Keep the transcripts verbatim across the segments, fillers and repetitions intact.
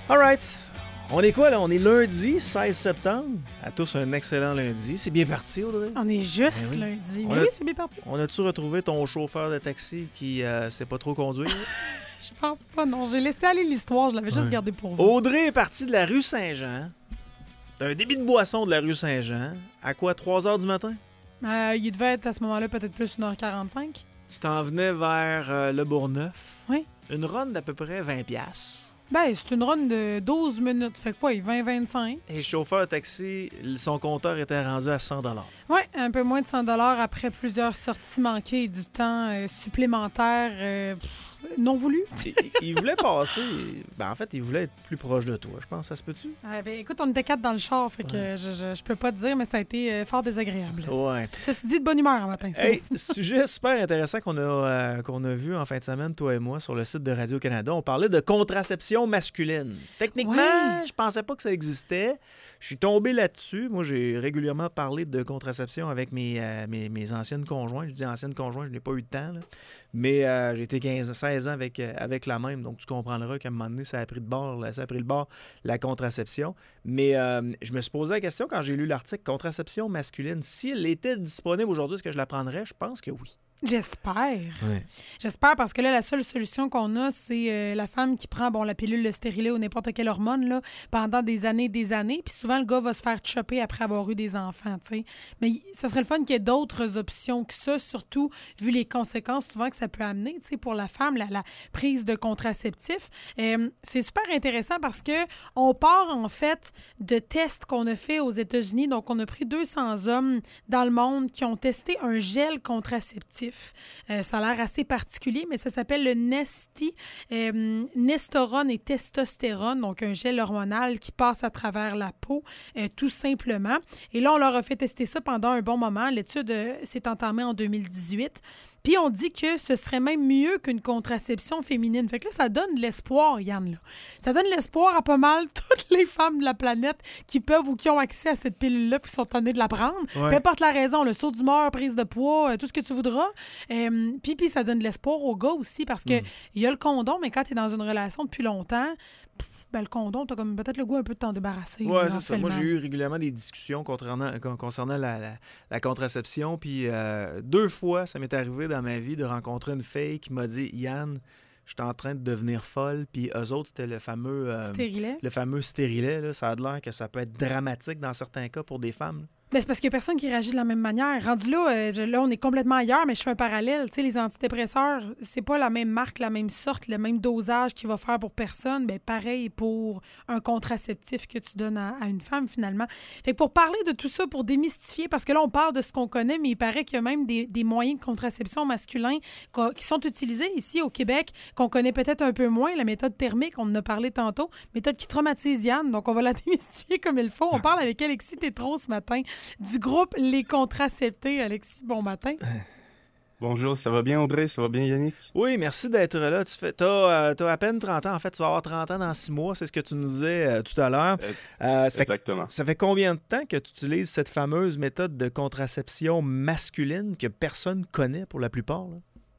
All right. On est quoi, là? On est lundi, seize septembre. À tous, un excellent lundi. C'est bien parti, Audrey? On est juste Ben oui. lundi. On Mais a- oui, c'est bien parti. On a-tu retrouvé ton chauffeur de taxi qui euh, sait pas trop conduire? Je pense pas, non. J'ai laissé aller l'histoire. Je l'avais juste Ouais. gardée pour vous. Audrey est partie de la rue Saint-Jean, d'un débit de boisson de la rue Saint-Jean. À quoi, trois heures du matin? Euh, il devait être à ce moment-là peut-être plus une heure quarante-cinq. Tu t'en venais vers euh, Le Bourgneuf. Oui. Une run d'à peu près vingt piastres. Ben, c'est une run de douze minutes. Fait quoi, vingt vingt-cinq? Et le chauffeur de taxi, son compteur était rendu à cent dollars. Oui, un peu moins de cent dollars après plusieurs sorties manquées et du temps euh, supplémentaire euh, pff, non voulu. Il, il voulait passer... Ben, en fait, il voulait être plus proche de toi, je pense. Ça se peut-tu? Euh, ben, écoute, on était quatre dans le char, fait que Ouais. je, je, je peux pas te dire, mais ça a été euh, fort désagréable. Ouais. Ceci dit, de bonne humeur en matin. c'est Hey, bon. sujet super intéressant qu'on a, euh, qu'on a vu en fin de semaine, toi et moi, sur le site de Radio-Canada. On parlait de contraception masculine. Techniquement, Ouais. je pensais pas que ça existait. Je suis tombé là-dessus. Moi, j'ai régulièrement parlé de contraception avec mes, euh, mes, mes anciennes conjointes. Je dis anciennes conjointes, je n'ai pas eu de temps. Là. Mais euh, j'ai été quinze, seize ans avec, euh, avec la même. Donc, tu comprendras qu'à un moment donné, ça a pris, de bord, là, ça a pris le bord, la contraception. Mais euh, je me suis posé la question quand j'ai lu l'article contraception masculine. Si elle était disponible aujourd'hui, est-ce que je la prendrais? Je pense que oui. J'espère. Ouais. J'espère parce que là, la seule solution qu'on a, c'est euh, la femme qui prend bon, la pilule, le stérilet ou n'importe quelle hormone là, pendant des années et des années. Puis souvent, le gars va se faire chopper après avoir eu des enfants. T'sais. Mais y- ça serait le fun qu'il y ait d'autres options que ça, surtout vu les conséquences souvent que ça peut amener t'sais, pour la femme, la, la prise de contraceptifs. Euh, c'est super intéressant parce que on part en fait de tests qu'on a fait aux États-Unis. Donc, on a pris deux cents hommes dans le monde qui ont testé un gel contraceptif. Euh, ça a l'air assez particulier, mais ça s'appelle le Nesti, euh, Nestérone et testostérone, donc un gel hormonal qui passe à travers la peau, euh, tout simplement. Et là, on leur a fait tester ça pendant un bon moment. L'étude euh, s'est entamée en deux mille dix-huit. Puis on dit que ce serait même mieux qu'une contraception féminine. Fait que là, ça donne de l'espoir, Yann. Là. Ça donne de l'espoir à pas mal toutes les femmes de la planète qui peuvent ou qui ont accès à cette pilule-là puis qui sont tannées de la prendre. Ouais. Peu importe la raison, le saut d'humeur, prise de poids, euh, tout ce que tu voudras. Euh, puis, puis ça donne de l'espoir aux gars aussi parce que il y a le condom, mais quand tu es dans une relation depuis longtemps, pff, ben, le condom, tu as comme peut-être le goût un peu de t'en débarrasser. Oui, là, c'est ça. Moi, j'ai éventuellement. eu régulièrement des discussions concernant, con- concernant la, la- la contraception. Puis euh, deux fois, ça m'est arrivé dans ma vie de rencontrer une fille qui m'a dit « Yann, je suis en train de devenir folle. » Puis eux autres, c'était le fameux, euh, Stérilet. le fameux stérilet. Là. Ça a l'air que ça peut être dramatique dans certains cas pour des femmes. là. Ben, c'est parce qu'il n'y a personne qui réagit de la même manière. Rendu là, euh, je- là, on est complètement ailleurs, mais je fais un parallèle. Tu sais, les antidépresseurs, c'est pas la même marque, la même sorte, le même dosage qu'il va faire pour personne. Ben, pareil pour un contraceptif que tu donnes à, à une femme, finalement. Fait que pour parler de tout ça, pour démystifier, parce que là, on parle de ce qu'on connaît, mais il paraît qu'il y a même des, des moyens de contraception masculins qu'a- qui sont utilisés ici au Québec, qu'on connaît peut-être un peu moins. La méthode thermique, on en a parlé tantôt, méthode qui traumatise Yann, donc on va la démystifier comme il faut. On parle avec Alexis Tétrault ce matin du groupe Les Contraceptés. Alexis, bon matin. Bonjour, ça va bien Audrey? Ça va bien Yannick? Oui, merci d'être là. Tu fais, t'as, euh, t'as à peine trente ans. En fait, tu vas avoir trente ans dans six mois. C'est ce que tu nous disais euh, tout à l'heure. Euh, Euh, ça, fait, Exactement. ça fait combien de temps que tu utilises cette fameuse méthode de contraception masculine que personne connaît pour la plupart? là?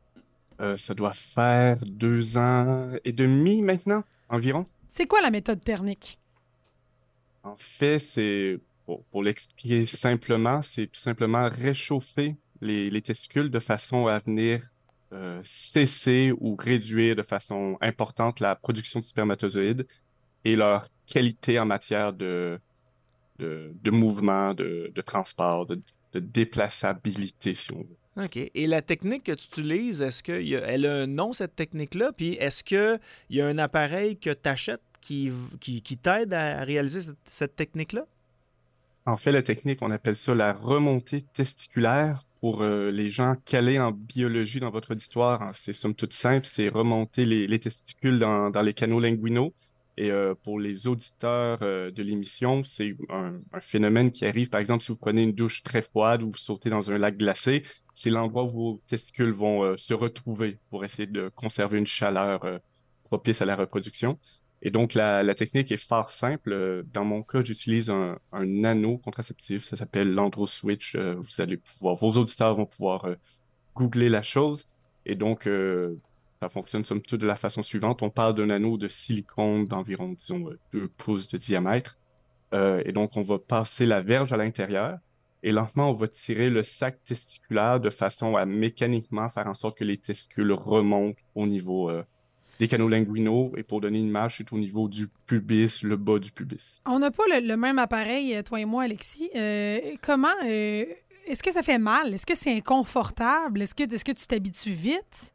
Euh, ça doit faire deux ans et demi maintenant, environ. C'est quoi la méthode thermique? En fait, c'est, pour, pour l'expliquer simplement, c'est tout simplement réchauffer les, les testicules de façon à venir euh, cesser ou réduire de façon importante la production de spermatozoïdes et leur qualité en matière de, de, de mouvement, de, de transport, de, de déplaçabilité, si on veut. OK. Et la technique que tu utilises, est-ce qu'elle a un nom, cette technique-là? Puis est-ce qu'il y a un appareil que tu achètes qui, qui, qui t'aide à réaliser cette, cette technique-là? En fait, la technique, on appelle ça la remontée testiculaire. Pour euh, les gens calés en biologie dans votre auditoire, hein, c'est somme toute simple, c'est remonter les, les testicules dans, dans les canaux linguinaux. Et euh, pour les auditeurs euh, de l'émission, c'est un, un phénomène qui arrive, par exemple, si vous prenez une douche très froide ou vous sautez dans un lac glacé, c'est l'endroit où vos testicules vont euh, se retrouver pour essayer de conserver une chaleur euh, propice à la reproduction. Et donc, la, la technique est fort simple. Euh, Dans mon cas, j'utilise un, un anneau contraceptif. Ça s'appelle l'AndroSwitch. Euh, vous allez pouvoir, vos auditeurs vont pouvoir euh, googler la chose. Et donc, euh, Ça fonctionne somme toute de la façon suivante. On parle d'un anneau de silicone d'environ, disons, euh, deux pouces de diamètre. Euh, et donc, on va passer la verge à l'intérieur et lentement, on va tirer le sac testiculaire de façon à mécaniquement faire en sorte que les testicules remontent au niveau euh, des canaux linguinaux. Et pour donner une image, c'est au niveau du pubis, le bas du pubis. On n'a pas le, le même appareil, euh, toi et moi, Alexis. Euh, comment... euh, est-ce que ça fait mal? Est-ce que c'est inconfortable? Est-ce que, est-ce que tu t'habitues vite?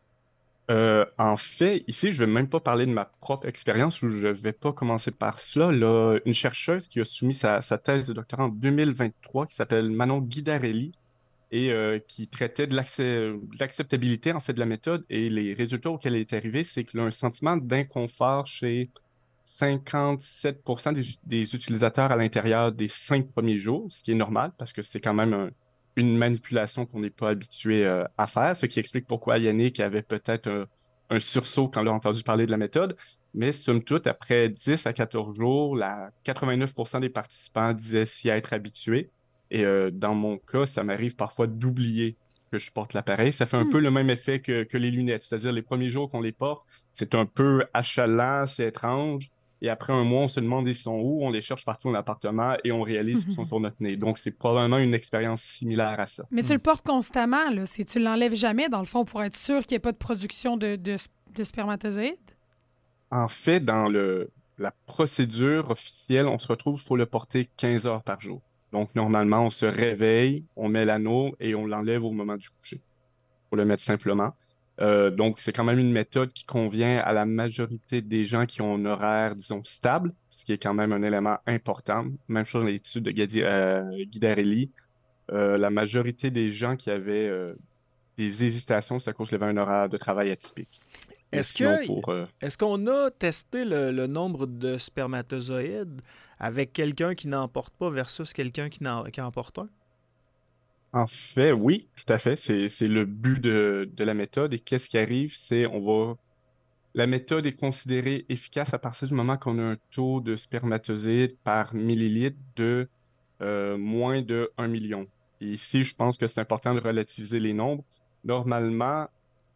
Euh, en fait, ici, je vais même pas parler de ma propre expérience ou je vais pas commencer par cela. Là, une chercheuse qui a soumis sa, sa thèse de doctorat en deux mille vingt-trois qui s'appelle Manon Guidarelli et euh, qui traitait de l'accès- de l'acceptabilité en fait de la méthode et les résultats auxquels elle est arrivée, c'est qu'il y a un sentiment d'inconfort chez cinquante-sept pour cent des, des utilisateurs à l'intérieur des cinq premiers jours, ce qui est normal parce que c'est quand même un- une manipulation qu'on n'est pas habitué euh, à faire, ce qui explique pourquoi Yannick avait peut-être un, un sursaut quand il a entendu parler de la méthode. Mais somme toute, après dix à quatorze jours, la quatre-vingt-neuf pour cent des participants disaient s'y être habitués. Et euh, dans mon cas, ça m'arrive parfois d'oublier que je porte l'appareil. Ça fait un peu Hmm. le même effet que, que les lunettes, c'est-à-dire les premiers jours qu'on les porte, c'est un peu achalant, c'est étrange. Et après un mois, on se demande ils sont où, on les cherche partout dans l'appartement et on réalise qu'ils sont sur notre nez. Donc, c'est probablement une expérience similaire à ça. Mais tu le portes constamment, là. C'est, tu l'enlèves jamais, dans le fond, pour être sûr qu'il n'y ait pas de production de, de, de spermatozoïdes? En fait, dans le, la procédure officielle, on se retrouve, il faut le porter quinze heures par jour. Donc, normalement, on se réveille, on met l'anneau et on l'enlève au moment du coucher, pour le mettre simplement. Euh, donc, c'est quand même une méthode qui convient à la majorité des gens qui ont un horaire, disons, stable, ce qui est quand même un élément important. Même chose dans l'étude de Gadi- euh, Guidarelli. Euh, la majorité des gens qui avaient euh, des hésitations, c'est à cause qu'ils avaient un horaire de travail atypique. Mais Est-ce sinon, que pour... euh, est-ce qu'on a testé le, le nombre de spermatozoïdes avec quelqu'un qui n'en porte pas versus quelqu'un qui, n'en, qui en porte un? En fait, oui, tout à fait. C'est, c'est le but de, de la méthode. Et qu'est-ce qui arrive, c'est on va... La méthode est considérée efficace à partir du moment qu'on a un taux de spermatozoïdes par millilitre de euh, moins de un million. Et ici, je pense que c'est important de relativiser les nombres. Normalement,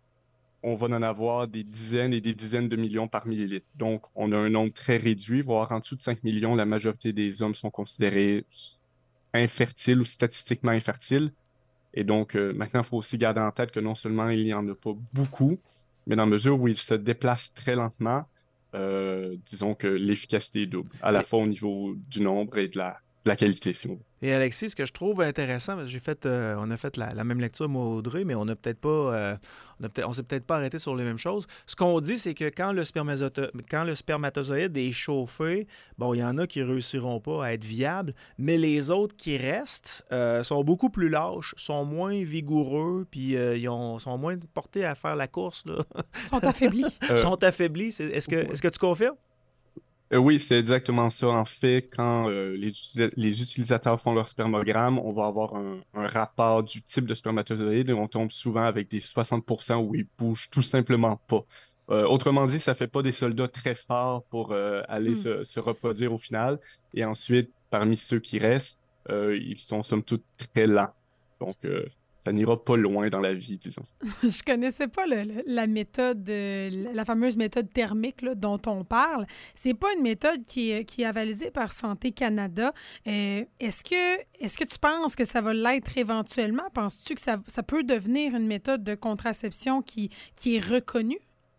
on va en avoir des dizaines et des dizaines de millions par millilitre. Donc, on a un nombre très réduit, voire en dessous de cinq millions, la majorité des hommes sont considérés infertiles ou statistiquement infertiles. Et donc, euh, maintenant, il faut aussi garder en tête que non seulement il n'y en a pas beaucoup, mais dans la mesure où ils se déplacent très lentement, euh, disons que l'efficacité est double, à la Et, fois au niveau du nombre et de la, de la qualité, si on veut. et Alexis, ce que je trouve intéressant, parce que j'ai fait, euh, on a fait la, la même lecture, moi, Audrey, mais on a peut-être pas, euh, on a peut-être, on s'est peut-être pas arrêté sur les mêmes choses. Ce qu'on dit, c'est que quand le, spermazote- quand le spermatozoïde est chauffé, bon, il y en a qui réussiront pas à être viables, mais les autres qui restent euh, sont beaucoup plus lâches, sont moins vigoureux, puis euh, ils ont- sont moins portés à faire la course, là. Ils sont affaiblis. Euh, sont affaiblis. C'est- Est-ce que, ouais. est-ce que tu confirmes? Euh, oui, c'est exactement ça. En fait, quand euh, les, uti- les utilisateurs font leur spermogramme, on va avoir un, un rapport du type de spermatozoïde et on tombe souvent avec des soixante pour cent où ils bougent tout simplement pas. Euh, autrement dit, ça fait pas des soldats très forts pour euh, aller Hmm. se, se reproduire au final. Et ensuite, parmi ceux qui restent, euh, ils sont somme toute très lents. Donc, euh, ça n'ira pas loin dans la vie, disons. Je connaissais pas le- le- la méthode, euh, la la fameuse méthode thermique là, dont on parle. C'est pas une méthode qui est, qui est avalisée par Santé Canada. Euh, est-ce que, est-ce que tu penses que ça va l'être éventuellement? Penses-tu que ça, ça peut devenir une méthode de contraception qui, qui est reconnue?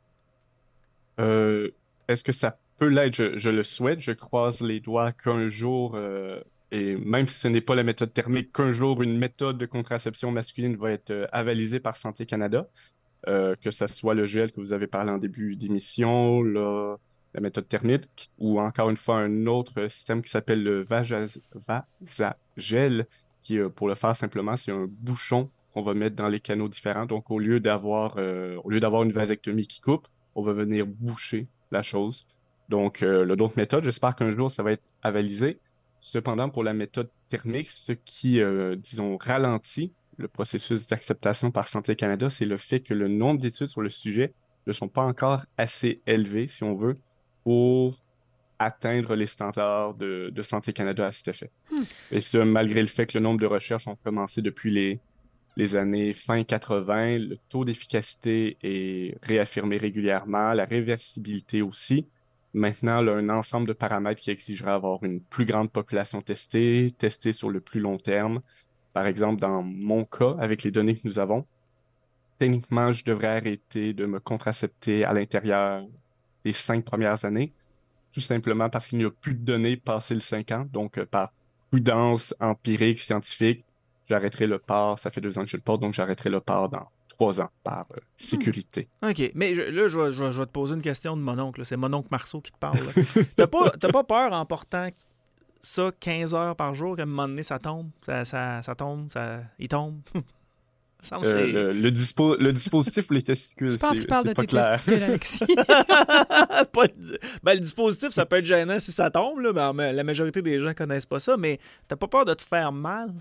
Euh, Est-ce que ça peut l'être? Je, je le souhaite. Je croise les doigts qu'un jour, euh, et même si ce n'est pas la méthode thermique, qu'un jour, une méthode de contraception masculine va être euh, avalisée par Santé Canada, euh, que ce soit le gel que vous avez parlé en début d'émission, la, la méthode thermique, ou encore une fois un autre système qui s'appelle le Vajaz- Vasagel, qui, euh, pour le faire simplement, c'est un bouchon qu'on va mettre dans les canaux différents. Donc, au lieu d'avoir euh, au lieu d'avoir une vasectomie qui coupe, on va venir boucher la chose. Donc, euh, là, d'autres méthodes, j'espère qu'un jour, ça va être avalisé. Cependant, pour la méthode thermique, ce qui, euh, disons, ralentit le processus d'acceptation par Santé Canada, c'est le fait que le nombre d'études sur le sujet ne sont pas encore assez élevés, si on veut, pour atteindre les standards de, de Santé Canada à cet effet. Hmm. Et ce, malgré le fait que le nombre de recherches ont commencé depuis les les années fin quatre-vingts, le taux d'efficacité est réaffirmé régulièrement, la réversibilité aussi. Maintenant, là, un ensemble de paramètres qui exigeraient avoir une plus grande population testée, testée sur le plus long terme. Par exemple, dans mon cas, avec les données que nous avons, techniquement, je devrais arrêter de me contracepter à l'intérieur des cinq premières années, tout simplement parce qu'il n'y a plus de données passé le cinq ans. Donc, euh, par prudence empirique, scientifique, j'arrêterai le port. Ça fait deux ans que je le porte, donc j'arrêterai le port dans trois ans par euh, sécurité. OK. Mais je- là, je vais, je vais- je vais te poser une question de mon oncle, là. C'est mon oncle Marceau qui te parle, là. T'as pas, t'as pas peur en portant ça quinze heures par jour qu'à un moment donné, ça tombe? Ça, ça, ça tombe, ça, il tombe? Ça me semble que Euh, c'est... le, le dispo- le dispositif ou les testicules, Je pense c'est qu'il parle de c'est pas tes clair. testicules, Alexis. Pas le... Ben, le dispositif, ça peut être gênant si ça tombe, là, mais mais la majorité des gens connaissent pas ça, mais t'as pas peur de te faire mal?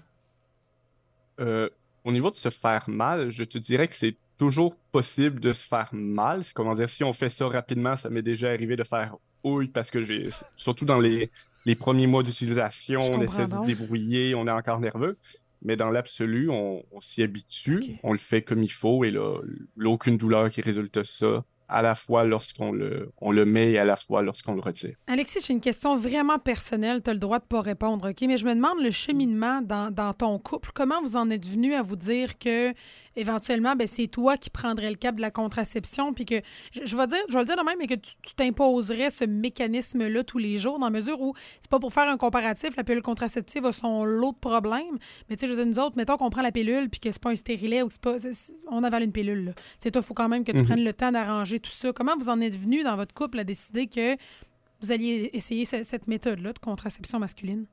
Euh, Au niveau de se faire mal, je te dirais que c'est toujours possible de se faire mal. C'est comment dire, si on fait ça rapidement, ça m'est déjà arrivé de faire ouille parce que j'ai, surtout dans les, les premiers mois d'utilisation, Je on essaie comprends de se donc. débrouiller, on est encore nerveux. Mais dans l'absolu, on, on s'y habitue, Ok. on le fait comme il faut et là, là, aucune douleur qui résulte de ça, à la fois lorsqu'on le, on le met et à la fois lorsqu'on le retire. Alexis, j'ai une question vraiment personnelle. Tu as le droit de pas répondre, OK? Mais je me demande le cheminement dans, dans ton couple. Comment vous en êtes venu à vous dire que éventuellement, ben, c'est toi qui prendrais le cap de la contraception, puis que, je, je vais dire, je vais le dire de même, mais que tu tu t'imposerais ce mécanisme-là tous les jours, dans la mesure où c'est pas pour faire un comparatif, la pilule contraceptive a son lot de problèmes, mais tu sais, je veux dire, nous autres, mettons qu'on prend la pilule, puis que c'est pas un stérilet ou que c'est pas... c'est- c'est- on avale une pilule, là. Tu sais, toi, il faut quand même que tu Mhm. prennes le temps d'arranger tout ça. Comment vous en êtes venu dans votre couple à décider que vous alliez essayer ce- cette méthode-là de contraception masculine?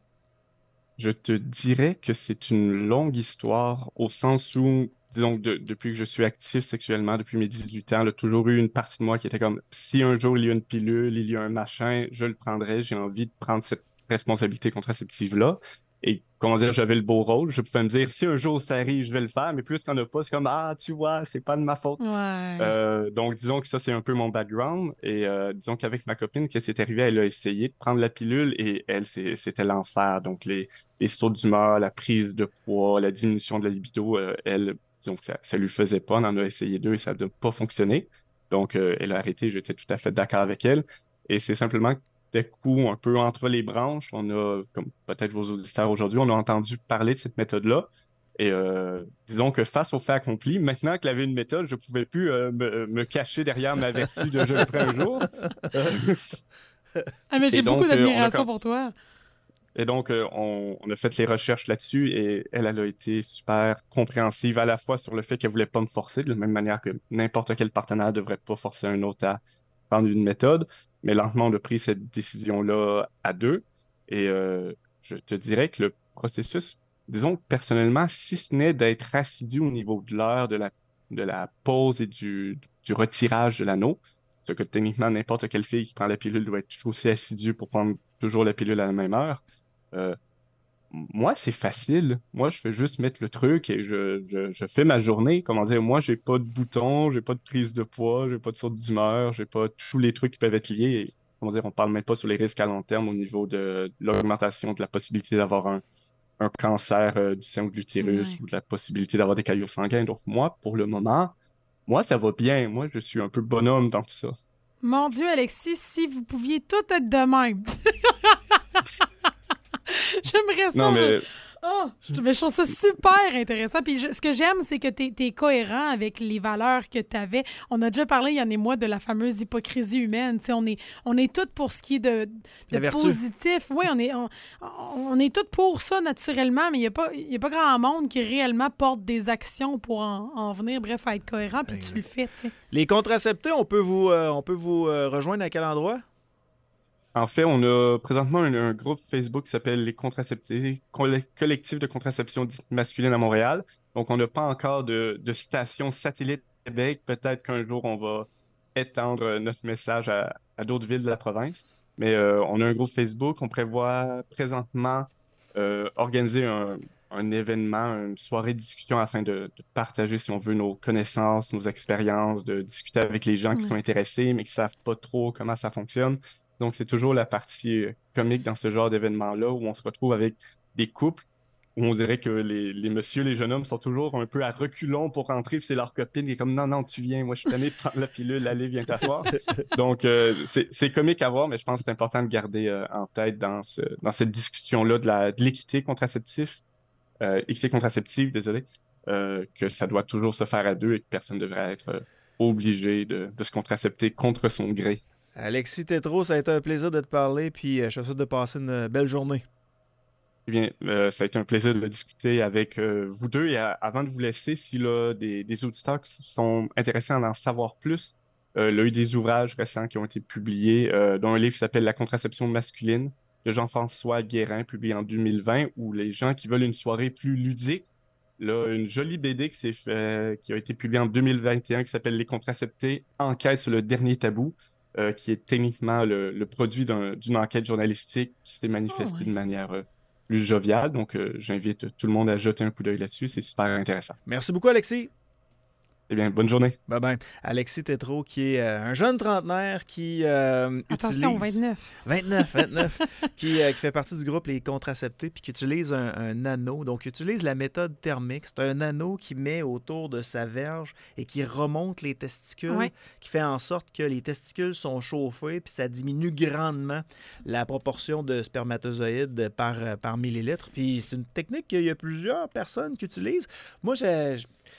Je te dirais que c'est une longue histoire au sens où, disons, que de- depuis que je suis actif sexuellement, depuis mes dix-huit ans, il y a toujours eu une partie de moi qui était comme, si un jour il y a une pilule, il y a un machin, je le prendrais, j'ai envie de prendre cette responsabilité contraceptive-là. Et comment dire, j'avais le beau rôle, je pouvais me dire, si un jour ça arrive, je vais le faire, mais plus qu'il n'y en a pas, c'est comme, ah, tu vois, c'est pas de ma faute. Ouais. Euh, donc, disons que ça, c'est un peu mon background. Et euh, disons qu'avec ma copine, qu'est-ce qui est arrivé? Elle a essayé de prendre la pilule et elle, c'est- c'était l'enfer. Donc, les, les sauts d'humeur, la prise de poids, la diminution de la libido, euh, elle, disons que ça, ça lui faisait pas. On en a essayé deux et ça n'a pas fonctionné. Donc, euh, elle a arrêté. J'étais tout à fait d'accord avec elle. Et c'est simplement que d'un coup, un peu entre les branches, on a, comme peut-être vos auditeurs aujourd'hui, on a entendu parler de cette méthode-là. Et euh, disons que face au fait accompli, maintenant que j'avais une méthode, je ne pouvais plus euh, me, me cacher derrière ma vertu de je le ferai un jour. Euh, Ah, mais j'ai et beaucoup donc, euh, on a, d'admiration quand- pour toi. et donc euh, on, on a fait les recherches là-dessus et elle, elle a été super compréhensive à la fois sur le fait qu'elle ne voulait pas me forcer, de la même manière que n'importe quel partenaire ne devrait pas forcer un autre à prendre une méthode. Mais lentement, on a pris cette décision-là à deux. Et euh, je te dirais que le processus, disons que personnellement, si ce n'est d'être assidu au niveau de l'heure de la, de la pause et du, du retirage de l'anneau, ce que techniquement n'importe quelle fille qui prend la pilule doit être aussi assidue pour prendre toujours la pilule à la même heure. Euh, Moi, c'est facile. Moi, je fais juste mettre le truc et je, je, je fais ma journée. Comment dire, moi, j'ai pas de boutons, j'ai pas de prise de poids, j'ai pas de saute d'humeur, j'ai pas tous les trucs qui peuvent être liés. Et, comment dire, on parle même pas sur les risques à long terme au niveau de, de l'augmentation de la possibilité d'avoir un, un cancer euh, du sein ou de l'utérus Ouais. ou de la possibilité d'avoir des caillots sanguins. Donc, moi, pour le moment, moi, ça va bien. Moi, je suis un peu bonhomme dans tout ça. Mon Dieu, Alexis, si vous pouviez tout être de même. J'aimerais ça. Non, mais Oh, je, mais je trouve ça super intéressant. Puis je- ce que j'aime, c'est que tu es cohérent avec les valeurs que tu avais. On a déjà parlé, il y en a mois, de la fameuse hypocrisie humaine. Tu sais, on est, on est toutes pour ce qui est de, La de vertu. positif. Oui, on est, on, on est toutes pour ça naturellement, mais il n'y a, pas- il y a pas grand monde qui réellement porte des actions pour en, en venir, bref, à être cohérent, puis tu le fais, tu sais. Les contraceptés, on peut vous, euh, on peut vous euh, rejoindre à quel endroit? en fait, on a présentement un, un groupe Facebook qui s'appelle les contraceptifs, colle- collectif de contraception dite masculine à Montréal. Donc, on n'a pas encore de, de station satellite à Québec. Peut-être qu'un jour, on va étendre euh, notre message à, à d'autres villes de la province. Mais euh, on a un groupe Facebook. On prévoit présentement euh, organiser un, un événement, une soirée de discussion afin de, de partager, si on veut, nos connaissances, nos expériences, de discuter avec les gens qui Ouais. sont intéressés, mais qui savent pas trop comment ça fonctionne. Donc, c'est toujours la partie euh, comique dans ce genre d'événement-là où on se retrouve avec des couples où on dirait que les, les messieurs, les jeunes hommes sont toujours un peu à reculons pour rentrer, puis c'est leur copine qui est comme « Non, non, tu viens, moi je suis tanné de prendre la pilule, allez, viens t'asseoir. » Donc, euh, c'est, c'est comique à voir, mais je pense que c'est important de garder euh, en tête dans, ce, dans cette discussion-là de, la, de l'équité contraceptive, euh, équité contraceptive, désolé, euh, que ça doit toujours se faire à deux et que personne ne devrait être euh, obligé de, de se contracepter contre son gré. Alexis Tétrault, ça a été un plaisir de te parler, puis euh, je te souhaite de passer une belle journée. Eh bien, euh, ça a été un plaisir de discuter avec euh, vous deux. Et à- avant de vous laisser, s'il y a des, des auditeurs qui sont intéressés à en savoir plus, euh, il y a eu des ouvrages récents qui ont été publiés, euh, dont un livre qui s'appelle La contraception masculine de Jean-François Guérin, publié en deux mille vingt, où les gens qui veulent une soirée plus ludique, là, une jolie B D qui, s'est fait, qui a été publiée en deux mille vingt et un qui s'appelle Les contraceptés, enquête sur le dernier tabou, euh, qui est techniquement le, le produit d'un- d'une enquête journalistique qui s'est manifestée Oh, ouais. de manière euh, plus jovial. Donc, euh, j'invite tout le monde à jeter un coup d'œil là-dessus. C'est super intéressant. Merci beaucoup, Alexis. Eh bien, bonne journée. Bye bye. Alexis Tétrault, qui est euh, un jeune trentenaire qui euh, Attention, utilise... vingt-neuf. vingt-neuf, vingt-neuf, qui, euh, qui fait partie du groupe Les Contraceptés, puis qui utilise un, un anneau. Donc, il utilise la méthode thermique. C'est un anneau qui met autour de sa verge et qui remonte les testicules, Ouais. qui fait en sorte que les testicules sont chauffés, puis ça diminue grandement la proportion de spermatozoïdes par, euh, par millilitre. Puis c'est une technique qu'il y a plusieurs personnes qui utilisent. Moi, je,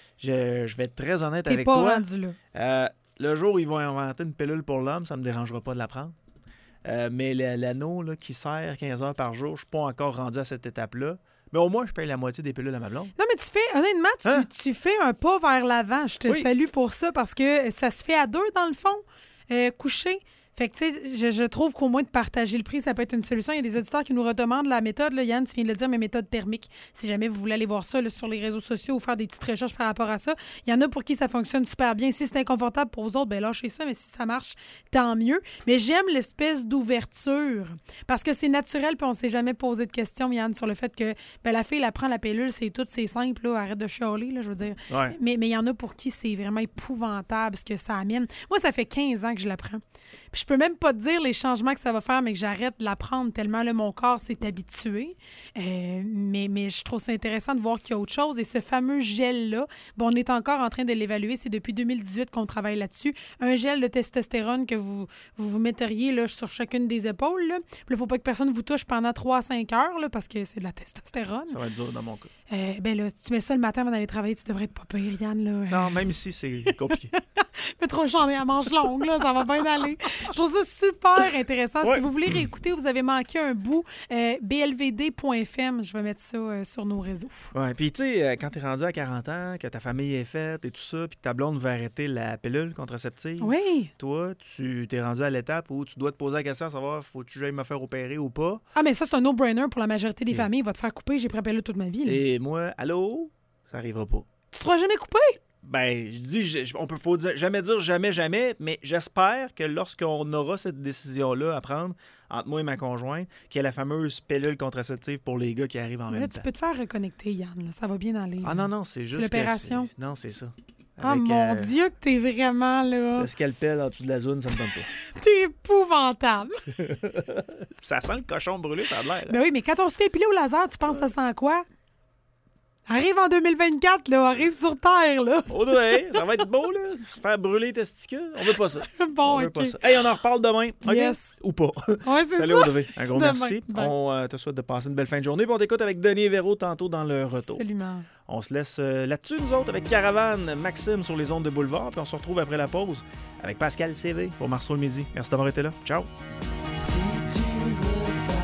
je, je vais être très honnête T'es avec pas toi. rendu là. Euh, le jour où ils vont inventer une pilule pour l'homme, ça me dérangera pas de la prendre. Euh, mais le- l'anneau là, qui sert quinze heures par jour, je suis pas encore rendu à cette étape-là. Mais au moins, je paye la moitié des pilules à ma blonde. Non, mais tu fais, honnêtement, tu, Hein? tu fais un pas vers l'avant. Je te Oui. salue pour ça parce que ça se fait à deux, dans le fond, euh, coucher. Fait que, tu sais, je, je trouve qu'au moins de partager le prix, ça peut être une solution. Il y a des auditeurs qui nous redemandent la méthode. Là, Yann, tu viens de le dire, mais méthode thermique. Si jamais vous voulez aller voir ça là, sur les réseaux sociaux ou faire des petites recherches par rapport à ça, il y en a pour qui ça fonctionne super bien. Si c'est inconfortable pour vous autres, ben lâchez ça, mais si ça marche, tant mieux. Mais j'aime l'espèce d'ouverture parce que c'est naturel puis on s'est jamais posé de questions, Yann, sur le fait que ben, la fille, elle prend la pilule, c'est tout, c'est simple, là, arrête de chialer, là, je veux dire. Ouais. Mais mais il y en a pour qui c'est vraiment épouvantable ce que ça amène. Moi, ça fait quinze ans que je la prends. Puis je peux même pas te dire les changements que ça va faire, mais que j'arrête de la prendre tellement là, mon corps s'est habitué. Euh, mais, mais je trouve ça intéressant de voir qu'il y a autre chose. Et ce fameux gel-là, bon, on est encore en train de l'évaluer. C'est depuis deux mille dix-huit qu'on travaille là-dessus. Un gel de testostérone que vous vous, vous metteriez là, sur chacune des épaules. Là. Puis là, il ne faut pas que personne vous touche pendant trois à cinq heures là, parce que c'est de la testostérone. Ça va être dur dans mon cas. Euh, ben là, si tu mets ça le matin avant d'aller travailler, tu devrais être pas pire, Yann. Là. Non, même ici, c'est compliqué. Mais trop j'en ai à manche longue, là, ça va bien aller. Je trouve ça super intéressant. Ouais. Si vous voulez réécouter, vous avez manqué un bout, euh, b l v d point f m, je vais mettre ça euh, sur nos réseaux. Ouais, puis tu sais, euh, quand t'es rendu à quarante ans, que ta famille est faite et tout ça, puis que ta blonde veut arrêter la pilule contraceptive, Oui. toi, tu t'es rendu à l'étape où tu dois te poser la question de savoir faut-tu que j'aille me faire opérer ou pas. Ah, mais ça, c'est un no-brainer pour la majorité des Et- familles. Il va te faire couper, j'ai préparé toute ma vie. là. Et moi, allô, ça arrivera pas. Tu te feras jamais couper? Ben, je dis, je- on peut faut dire- jamais dire jamais, jamais, mais j'espère que lorsqu'on aura cette décision-là à prendre entre moi et ma conjointe, qu'il y a la fameuse pilule contraceptive pour les gars qui arrivent en Là, même tu temps. peux te faire reconnecter, Yann. là. Ça va bien aller. Ah non, non, c'est juste que l'opération? c'est- Non, c'est ça. Ah, Avec, mon euh, Dieu, que t'es vraiment, là. le scalpel en dessous de la zone, ça me donne pas. T'es épouvantable. Ça sent le cochon brûlé, ça a l'air. hein? Ben oui, mais quand on se fait épiler au laser, tu penses que ça sent quoi? Arrive en deux mille vingt-quatre, là. Arrive sur Terre, là. Audrey, ça va être beau, là. Se faire brûler les testicules. On veut pas ça. Bon, On veut OK. pas ça. Hey, on en reparle demain. OK? Yes. Ou pas. Ouais, c'est Salut ça. Audrey. Un gros Demain. merci. Bye. On euh, te souhaite de passer une belle fin de journée. Puis on t'écoute avec Denis et Véro tantôt dans le retour. Absolument. On se laisse euh, là-dessus, nous autres, avec Caravane, Maxime sur les ondes de Boulevard. Puis on se retrouve après la pause avec Pascal C V pour Marceau le Midi. Merci d'avoir été là. Ciao.